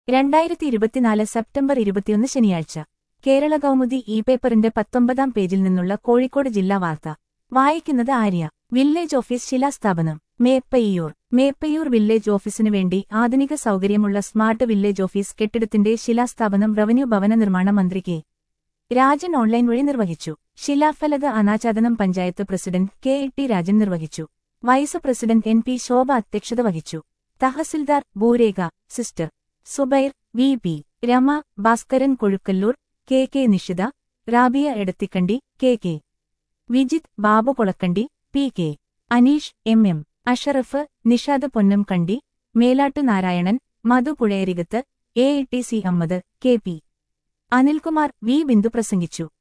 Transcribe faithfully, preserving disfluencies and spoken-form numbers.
രണ്ടായിരത്തി ഇരുപത്തിനാല് സെപ്റ്റംബർ ഇരുപത്തിയൊന്ന് ശനിയാഴ്ച കേരള കൗമുദി ഇ പേപ്പറിന്റെ പത്തൊമ്പതാം പേജിൽ നിന്നുള്ള കോഴിക്കോട് ജില്ലാ വാർത്ത വായിക്കുന്നത് ആര്യ. വില്ലേജ് ഓഫീസ് ശിലാസ്ഥാപനം. മേപ്പയ്യൂർ. മേപ്പയ്യൂർ വില്ലേജ് ഓഫീസിനു വേണ്ടി ആധുനിക സൗകര്യമുള്ള സ്മാർട്ട് വില്ലേജ് ഓഫീസ് കെട്ടിടത്തിന്റെ ശിലാസ്ഥാപനം റവന്യൂ ഭവന നിർമ്മാണ മന്ത്രി കെ രാജൻ ഓൺലൈൻ വഴി നിർവഹിച്ചു. ശിലാഫലക അനാച്ഛാദനം panchayat president K T Rajan നിർവഹിച്ചു. Vice president N P Shobha അധ്യക്ഷത വഹിച്ചു. തഹസിൽദാർ ഭൂരേഖ സിസ്റ്റർ Zubair V P Rama, Bhaskaran Kozhukkallur, K K Nishitha, Rabiya Edathikkandi, K K Vijith, Babu Kolakkandi, P K Aneesh, M M Ashraf, Nishad Ponnamkandi, Melattu Narayanan, Madhu Puzhayarikath, A T C Ahammed, K P Anilkumar, V Bindu പ്രസംഗിച്ചു.